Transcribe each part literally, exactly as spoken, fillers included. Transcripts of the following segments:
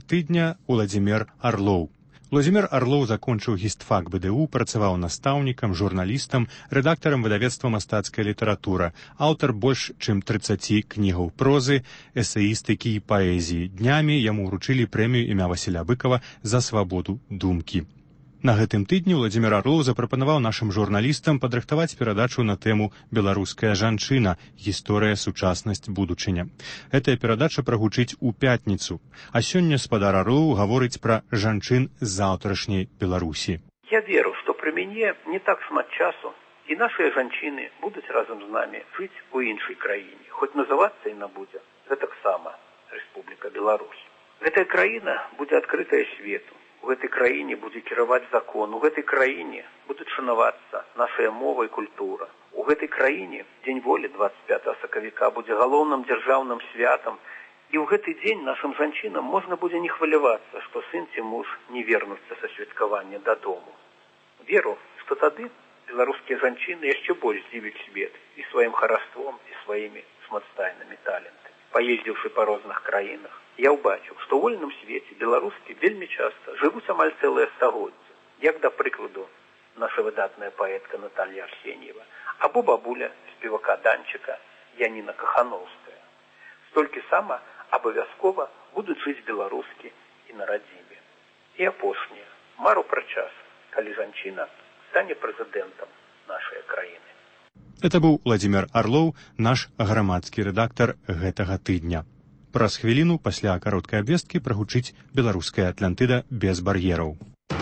тыдня Уладзімір Арлоў. Уладзімір Арлоў закончыў гістфак БДУ, працаваў настаўнікам, журналістам, рэдактарам выдавецтва «Мастацкая літаратура», аўтар больш чым трыццаці кнігаў прозы, эсеістыкі і паэзіі. Днямі яму ўручылі прэмію імя Васіля Быкава за свабоду думкі. На гэтым тыдні Уладзімір Арлоў запрапанаваў нашым журналістам падрыхтаваць перадачу на тэму «Беларуская жанчына. Гісторыя, сучаснасць, будучыня». Гэтая перадача прагучыць у пятніцу, а сёння спадар Арлоў гаворыць пра жанчын з заўтрашняй Беларусі. Я веру, што пры мяне не так шмат часу, і нашыя жанчыны будуць разам з намі жыць у іншай краіне, хоць называцца яна будзе гэтаксама Рэспубліка Беларусь. Гэтая краіна будзе адкрытая свету. У гэтай краіне будзе кіраваць закон, у гэтай краіне будуць шанавацца нашая мова і культура. У гэтай краіне Дзень волі дваццаць пятага сакавіка будзе галоўным дзяржаўным святам, і ў гэты дзень нашым жанчынам можна будзе не хвалявацца, што сын ці муж не вернуцца са святкавання дадому. Веру, што тады беларускія жанчыны яшчэ больш здзівяць свет і сваім хараством, і сваімі шматстайнымі талентамі. Паездзіўшы па розных краінах, я ўбачыў, што ў вольным свеце беларускі вельмі часта жывуць амаль цэлае стагоддзе, як, да прыкладу, наша выдатная паэтка Наталья Арсеньева, або бабуля спевака Данчыка Яніна Кахановская. Столькі сама абавязкова будуць жыць беларускі і на радзіме. І апошняе, мару пра час, калі жанчына стане прэзідэнтам нашай краіны. Это быў Уладзімір Арлоў, наш грамадскі рэдактар гэтага тыдня. Праз хвіліну пасля кароткай абвесткі прагучыць беларуская Атлантыда без бар'ераў.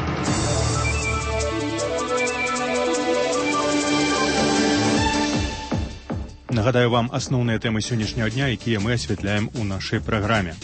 Нагадаю вам асноўныя тэмы сённяшняга дня, якія мы асвятляем у нашай праграме.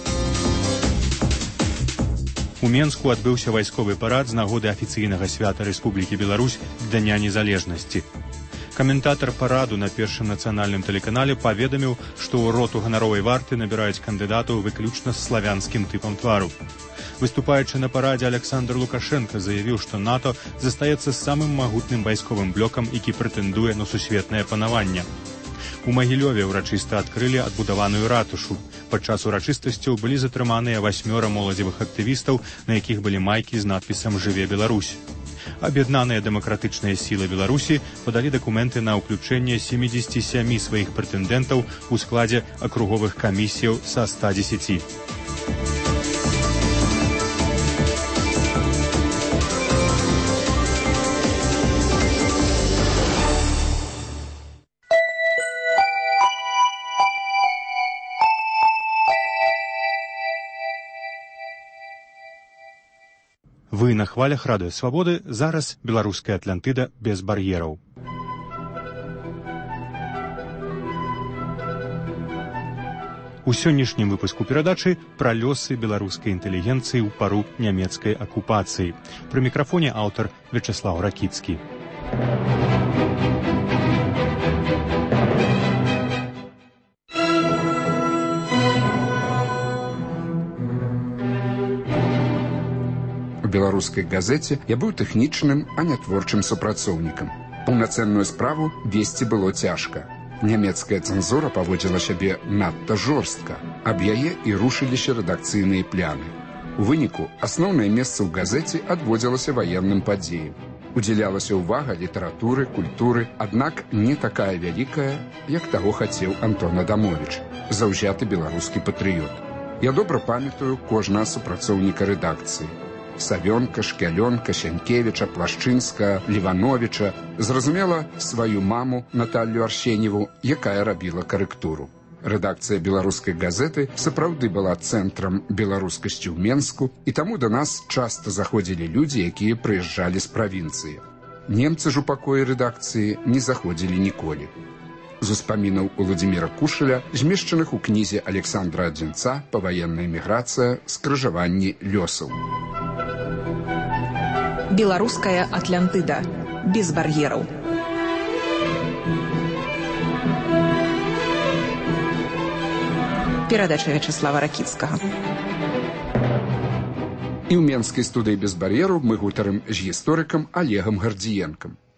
У Менску адбыўся вайсковы парад з нагоды афіцыйнага свята Рэспублікі Беларусь Дня незалежнасці. Каментатар параду на першым нацыянальным тэлеканале паведаміў, што ў роту ганаровай варты набіраюць кандыдатаў выключна з славянскім тыпам твару. Выступаючы на парадзе, Александр Лукашенко заявіў, што НАТО застаецца самым магутным вайсковым блокам, які прэтэндуе на сусветнае панаванне. У Магілёве ўрачыста адкрылі адбудаваную ратушу. Падчас урачыстасцяў былі затрыманыя васьмёра моладзевых актывістаў, на якіх былі майкі з надпісам «Жыве Беларусь». Аб'яднаныя дэмакратычныя сілы Беларусі падалі дакументы на ўключэнне семидзесяти семи сваіх прэтэндэнтаў у складзе акруговых камісіяў са ста дзесяці. Вы на хвалях радыё Свабоды, зараз беларуская Атлантыда без бар'ераў. У сённяшнім выпуску перадачы пра лёсы беларускай інтэлігенцыі ў пару нямецкай акупацыі. Пры мікрафоне аўтар Вячаслаў Ракіцкі. У беларускай газеце я быў тэхнічным, а не творчым супрацоўнікам. Паўнацэнную справу весці было цяжка. Нямецкая цэнзура паводзіла сябе надта жорстка. Аб яе і рушыліся рэдакцыйныя пляны. У выніку асноўнае месца ў газеце адводзілася ваенным падзеям. Удзялялася ўвага літаратуры, культуры, аднак не такая вялікая, як таго хацеў Антон Адамовіч, заўзяты беларускі патрыёт. Я добра памятаю кожнага супрацоўніка рэдакцыі. Савёнка, Шкялёнка, Сянкевіча, Плашчынска, Лівановіча, зразумела сваю маму Наталью Арсеньеву, якая рабіла карэктуру. Рэдакцыя беларускай газеты сапраўды была цэнтрам беларускасці ў Менску, і таму да нас часта заходзілі людзі, якія прыязджалі з правінцыі. Немцы ж у пакоі рэдакцыі не заходзілі ніколі. З успамінаў Уладзіміра Кушаля, змешчаных у кнізе Александра Адзінца «Паваенная міграцыя. Скрыжаванні лёсаў». Беларуская Атлантыда. Без бар'ераў. Перадача Вячаслава Ракіцкага. І ў менскай студыі без бар'еру мы гутарым з гісторыкам Олегам Гардзіенкам.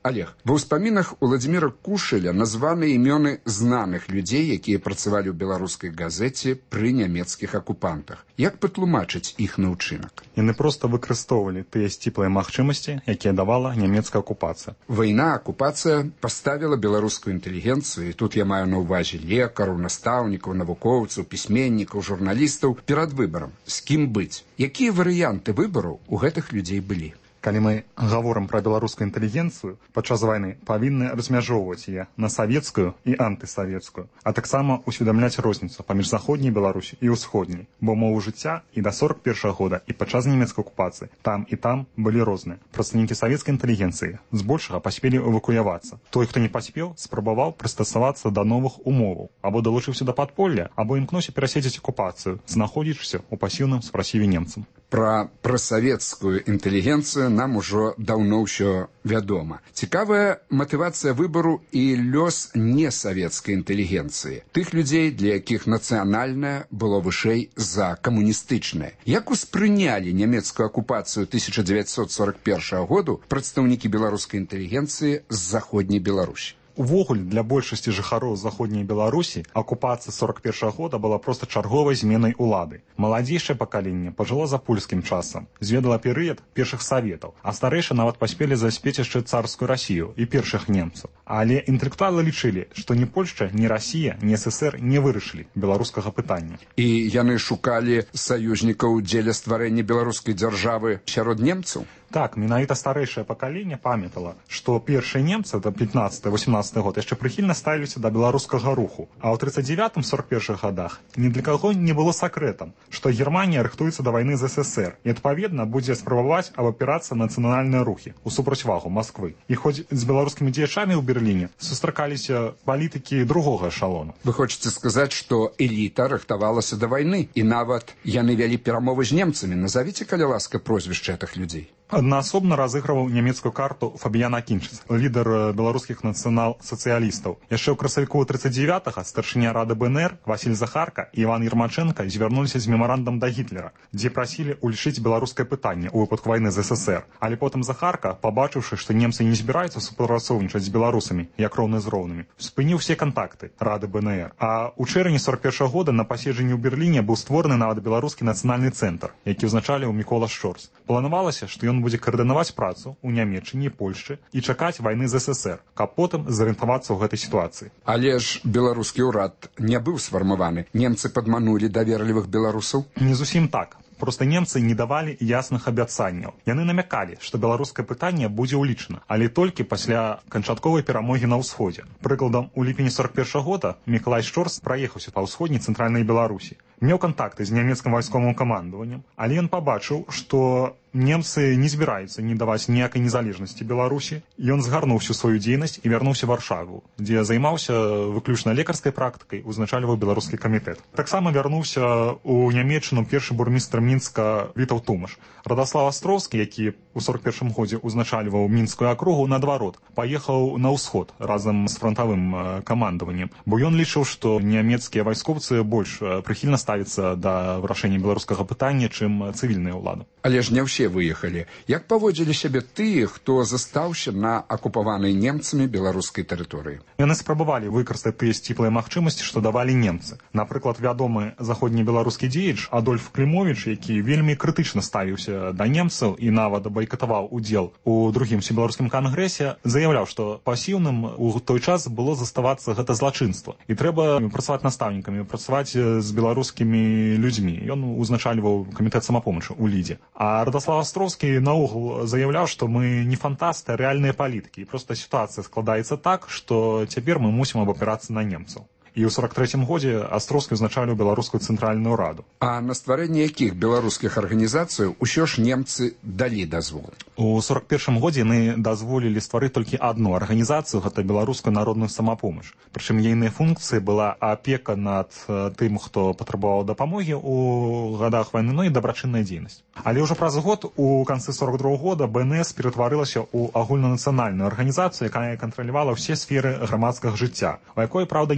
Олег, ва ўспамінах Уладзіміра Кушеля названы імёны знаных людзей, якія працавалі ў беларускай газеце пры нямецкіх акупантах. Як патлумачыць іх ўчынак? Яны проста выкарыстоўвалі тыя сціплыя магчымасці, якія давала нямецкая акупацыя. Вайна, акупацыя паставіла беларускую інтэлігенцыю, і тут я маю на ўвазе лекараў, настаўнікаў, навукоўцаў, пісьменнікаў, журналістаў перад выбарам. З кім быць? Якія варыянты выбараў у гэтых людзей былі? Калі мы гаворым пра беларускую інтэлігенцыю, падчас вайны павінны размяжоўваць яе на савецкую і антысавецкую, а таксама усведамляць розніцу паміж заходняй Беларусі і ўсходняй, бо мову жыцця і да сорак першага года, і падчас нямецкай акупацыі там і там былі розныя. Прадстаўнікі савецкай інтэлігенцыі збольшага паспелі эвакуявацца. Той, хто не паспеў, спрабаваў прыстасавацца да новых умоваў, або далучыўся да падполля, або імкнуўся пераседзець акупацыю, знаходзячыся ў пасіўным спраціве немцам. Пра прасавецкую інтэлігенцыю нам ужо даўно ўсё вядома. Цікавая матывацыя выбару і лёс несавецкай інтэлігенцыі. Тых людзей, для якіх нацыянальнае было вышэй за камуністычнае. Як успрынялі нямецкую акупацыю тысяча дзевяцьсот сорак першага году прадстаўнікі беларускай інтэлігенцыі з заходняй Беларусі? Увогуле, для большасці жыхароў заходняй Беларусі акупацыя сорак першага года была проста чарговай зменай улады. Маладзейшае пакаленне пажыло за польскім часам, зведала перыяд першых саветаў, а старэйшыя нават паспелі заспець яшчэ царскую Расію і першых немцаў. Але інтэлектуалы лічылі, што ні Польшча, ні Расія, ні ССР не вырашылі беларускага пытання. І яны шукалі саюзнікаў дзеля стварэння беларускай дзяржавы сярод немцаў? Так, менавіта старэйшае пакаленне памятала, што першыя немцы да пятнаццаты-восемнаццаты год яшчэ прыхільна ставіліся да беларускага руху. А ў трыццаць дзевятым сорак першых гадах ні для каго не было сакрэтам, што Германія рыхтуецца да вайны з ССР і, адпаведна, будзе спрабаваць абапірацца на нацыянальныя рухі ў супрацьвагу Масквы. І хоць з беларускімі дзеячамі ў Берліне сустракаліся палітыкі другога эшалону. Вы хочаце сказаць, што эліта рыхтавалася да вайны, і нават яны вялі перамовы з немцамі. Назавіце, калі ласка, прозвішча гэтых людзей. Аднаасобна разыгрываў нямецкую карту Фабіян Акінчыц, лідар беларускіх нацыянал-сацыялістаў. Яшчэ ў красавіку трыццаць дзевятага старшыня рады БНР Васіль Захарка і Іван Ермачэнка звярнуліся з мемарандам да Гітлера, дзе прасілі ўлічыць беларускае пытанне ў выпадку вайны з ССР. Але потым Захарка, пабачыўшы, што немцы не збіраюцца супрацоўнічаць з беларусамі, як роўны з роўнымі, спыніў усе кантакты рады БНР. А ў чэрвені сорак першага года на паседжанні ў Берліне быў створаны нават беларускі нацыянальны цэнтр, які ўзначаліў Мікола Шчорс. Планавалася, што ён будзе каардынаваць працу ў Нямеччыне і Польшчы і чакаць вайны з ССР, каб потым зарыентавацца ў гэтай сітуацыі. Але ж беларускі ўрад не быў сфармаваны. Немцы падманулі даверлівых беларусаў? Не зусім так. Проста немцы не давалі ясных абяцанняў. Яны намякалі, што беларускае пытанне будзе ўлічана, але толькі пасля канчатковай перамогі на ўсходзе. Прыкладам, у ліпені сорак першага года Мікалай Шчорс праехаўся па ўсходняй цэнтральнай Беларусі. Меў кантакты з нямецкім вайсковым камандаваннем, але ён пабачыў, што немцы не збіраюцца не даваць ніякай незалежнасці Беларусі. Ён згарнуў всю сваю дзейнасць і вярнуўся ў Варшаву, дзе займаўся выключна лекарскай практыкай, узначальваў беларускі камітэт. Таксама вярнуўся ў Нямецчыну першы бурмістр Мінска Вітаўт Тумаш. Радаслав Астроўскі, які ў сорак першым годзе узначальваў мінскую акругу, наадварот, паехаў на ўсход разам з фронтавым камандаваннем, бо ён лічыў, што нямецкія вайскоўцы больш прыхільна ставяцца да вырашэння беларускага пытання, чым цывільная ўлада. Але ж не ўсе выехалі. Як паводзілі сябе тыя, хто застаўся на акупаванай немцамі беларускай тэрыторыі? Яны спрабавалі выкарыстаць тыя сціплыя магчымасці, што давалі немцы. Напрыклад, вядомы заходнебеларускі дзеяч Адольф Клімовіч, які вельмі крытычна ставіўся да немцаў і нават байкатаваў удзел у другім усебеларускім кангрэсе, заяўляў, што пасіўным у той час было заставацца гэта злачынства. І трэба працаваць настаўнікамі, працаваць з беларускімі людзьмі. Ён узначальваў камітэт самапомачы ў Лідзе. А Радаслав Астроўскі наогул заяўляў, што мы не фантасты, а рэальныя палітыкі. І проста сітуацыя складаецца так, што цяпер мы мусім абапірацца на немцаў. І ў сорак трэцім годзе Астроўскі ўзначаліў беларускую цэнтральную раду. А на стварэнне якіх беларускіх арганізацыяў усё ж немцы далі дазвол? У сорак першым годзе яны дазволілі стварыць толькі адну арганізацыю, гэта беларускую народную самапомач. Прычым ейнай функцыяй была апека над тым, хто патрабаваў дапамогі ў гадах вайны, ну і дабрачынная дзейнасць. Але ўжо праз год, у канцы сорак другога года, БНС ператварылася ў агульнанацыянальную арганізацыю, якая кантралявала ўсе сферы грамадскага жыцця, у якой, праўда, немцы збольшага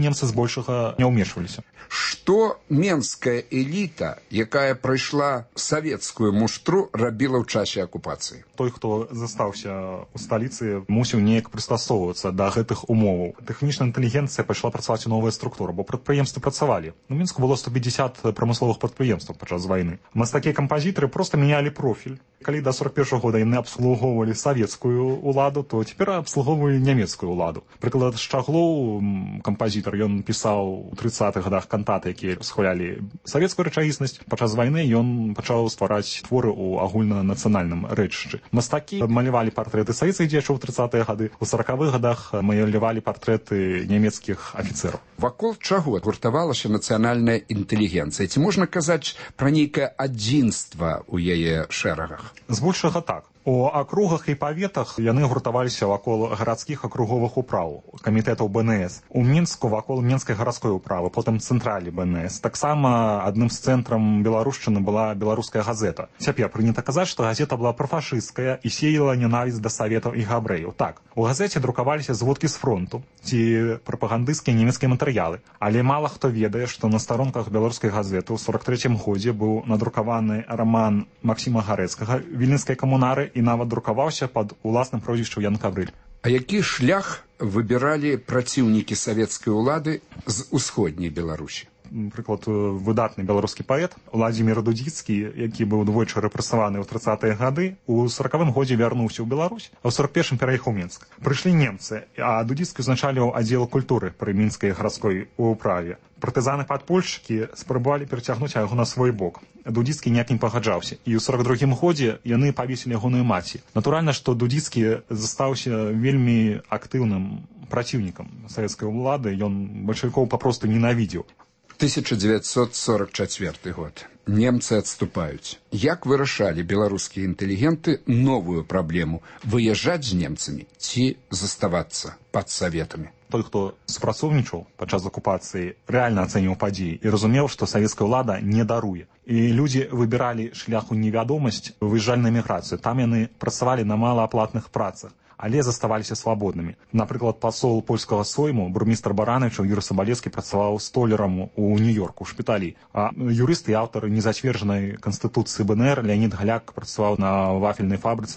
збольшага не ўмешваліся. Што менская эліта, якая прайшла савецкую муштру, рабіла ў часе акупацыі? Той, хто застаўся ў сталіцы, мусіў неяк прыстасоўвацца да гэтых умоваў. Тэхнічная інтэлігенцыя пайшла працаваць у новая структура, бо прадпрыемствы працавалі. У Мінску было сто пятьдесят прамысловых прадпрыемстваў падчас вайны. Мастакі-кампазітары проста мянялі профіль. Калі да сорок першага года яны абслугоўвалі савецкую ўладу, то цяпер абслугоўвалі нямецкую ўладу. Прыклад, Шчаглоў, кампазітар, ён пісаў у трыццатых гадах кантаты, якія схвалялі савецкую рэчаіснасць. Падчас вайны ён пачаў ствараць творы ў агульнанацыянальным рэчышчы. Мастакі малявалі партрэты савецкіх дзеячоў у трыццатыя гады, у саракавых гадах малявалі партрэты нямецкіх афіцэраў. Вакол чаго гуртавалася нацыянальная інтэлігенцыя? Ці можна казаць пра нейкае адзінства ў яе шэрагах? Збольшага так. У акругах і паветах яны гуртаваліся вакол гарадскіх акруговых управаў, камітэтаў бэ эн эс. У Мінску вакол Менскай гарадской управы, потым цэнтралі бэ эн эс. Таксама адным з цэнтрам беларушчыны была беларуская газета. Цяпер прынята казаць, што газета была прафашысцкая і сеяла ненавісць да саветаў і габрэяў. Так, у газеце друкаваліся зводкі з фронту ці прапагандысцкія нямецкія матэрыялы. Але мала хто ведае, што на старонках беларускай газеты ў сорок трэцім годзе быў надрукаваны раман Максіма Гарэцкага «Віленскай камунары» і нават друкаваўся пад уласным прозвішчам Ян Каврыль. А які шлях выбіралі праціўнікі савецкай улады з усходняй Беларусі? Прыклад, выдатны беларускі паэт Владзімір Дудзіцкі, які быў двойчы рэпрэсаваны ў трыццатыя гады, у сорокавым годзе вярнуўся ў Беларусь, а ў сорок першым пераехаў у Мінск. Прыйшлі немцы, а Дудзіцкі узначаліў аддзел культуры пры мінскай гарадской управе. Партызаны-падпольшчыкі спрабавалі перацягнуць яго на свой бок. Дудзіцкі ніяк не пагаджаўся, і ў сорок другім годзе яны павесілі ягоную маці. Натуральна, што Дудзіцкі застаўся вельмі актыўным праціўнікам савецкай улады, ён бальшавікоў папросту ненавідзеў. тысяча дзевяцьсот сорок чацвёрты год. Немцы адступаюць. Як вырашалі беларускія інтэлігенты новую праблему – выязджаць з немцамі ці заставацца пад саветамі? Той, хто супрацоўнічаў падчас акупацыі, рэальна ацэніў падзеі і разумеў, што савецкая ўлада не даруе. І людзі выбіралі шлях у невядомасць, выязджалі на эміграцыю. Там яны працавалі на малааплатных працах, але заставаліся свабоднымі. Напрыклад, пасол польскага сойму, бурмістр Баранавічаў Юрый Сабалецкі працаваў столярам у Нью-Йорку, у шпіталі. А юрыст і аўтар незацверджанай канстытуцыі бэ эн эр Леонід Галяк працаваў на вафельнай фабрыцы.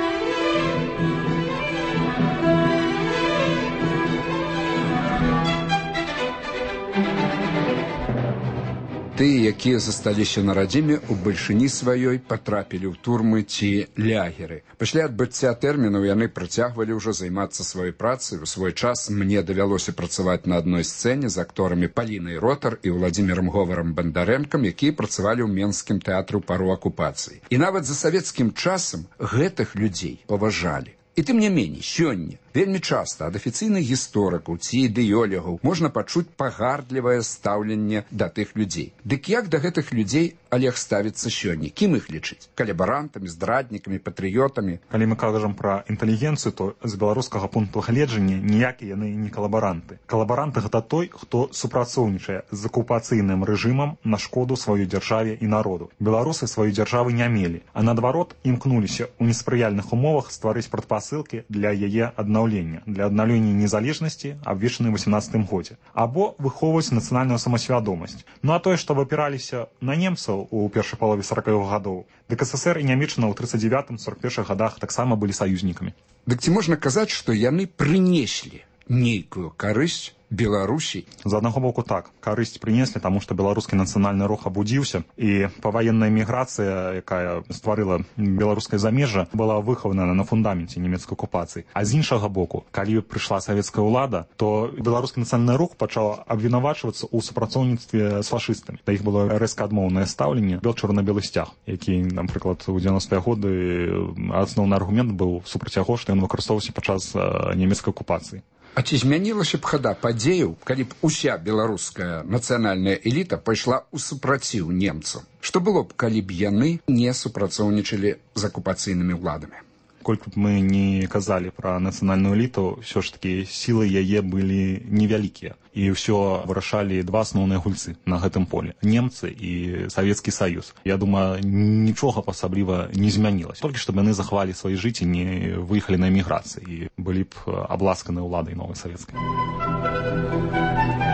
Тыя, якія засталіся на радзіме, у бальшыні сваёй патрапілі ў турмы ці лягеры. Пасля адбыцця тэрмінаў яны працягвалі ўжо займацца сваёй працай. У свой час мне давялося працаваць на адной сцэне з акторамі Палінай Ротар і Владзімірам Говарам Бандарэнкам, якія працавалі ў Менскім тэатры ў пару акупацыі. І нават за савецкім часам гэтых людзей паважалі. І тым не меней, сёння вельмі часта ад афіцыйных гісторыкаў ці ідэолегаў можна пачуць пагардлівае стаўленне да тых людзей. Дык як да гэтых людзей Олег ставіцца сёння? Кім іх лічыць? Калабарантамі, здраднікамі, патрыётамі? Калі мы кажам пра інтэлігенцыю, то з беларускага пункту гледжання ніякія яны не калабаранты. Калабаранты гэта той, хто супрацоўнічае з акупацыйным рэжымам на шкоду сваёй дзяржаве і народу. Беларусы сваёй дзяржавы не мелі, а наадварот імкнуліся ў неспрыяльных умовах стварыць прадпасылкі для яе аднаўлення, для аднаўлення незалежнасці, абвешчанай у восемнадцатым годзе, або выхоўваць нацыянальную самасвядомасць. Ну а тое, што вапіраліся на немцаў у першай палове саракавых гадоў, дык эс эсэр і Нямеччына ў трыццаць дзевятым сорок першых гадах таксама былі саюзнікамі. Дык ці можна казаць, што яны прынеслі нейкую карысць Беларусі? З аднаго боку так, карысць прынеслі, таму што беларускі нацыянальны рух абудзіўся, і паваенная міграцыя, якая стварыла беларускае замежжа, была выхавана на фундаменце нямецкай акупацыі. А з іншага боку, калі прыйшла савецкая ўлада, то беларускі нацыянальны рух пачаў абвінавачвацца ў супрацоўніцтве з фашыстамі. Да іх было рэзка адмоўнае стаўленне, бел чорна-белы сцяг, які, напрыклад, у дзевяностыя годы асноўны аргумент быў супраць яго, што ён выкарыстоўваўся падчас нямецкай акупацыі. А ці змянілася б хада падзеяў, калі б уся беларуская нацыянальная эліта пайшла ў супраціў немцам? Што было б, калі б яны не супрацоўнічалі з акупацыйнымі ўладамі? Колькі б мы не казалі пра нацыянальную эліту, ўсё ж такі сілы яе былі невялікія. І ўсё вырашалі два асноўныя гульцы на гэтым поле. Немцы і Савецкі Саюз. Я думаю, нічога асабліва не змянілася. Толькі што яны захавалі свае жыцці, не выехалі на эміграцыі і былі б абласканы ўладай новай савецкай.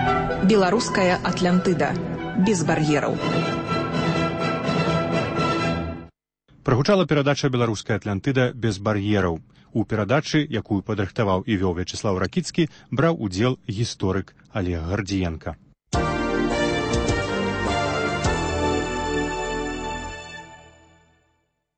Беларуская Атлантыда. Без бар'ераў. Прагучала перадача «Беларуская Атлантыда без бар'ераў». У перадачы, якую падрыхтаваў і вёў Вячеслаў Ракіцкі, браў удзел гісторык Олег Гардзіенка.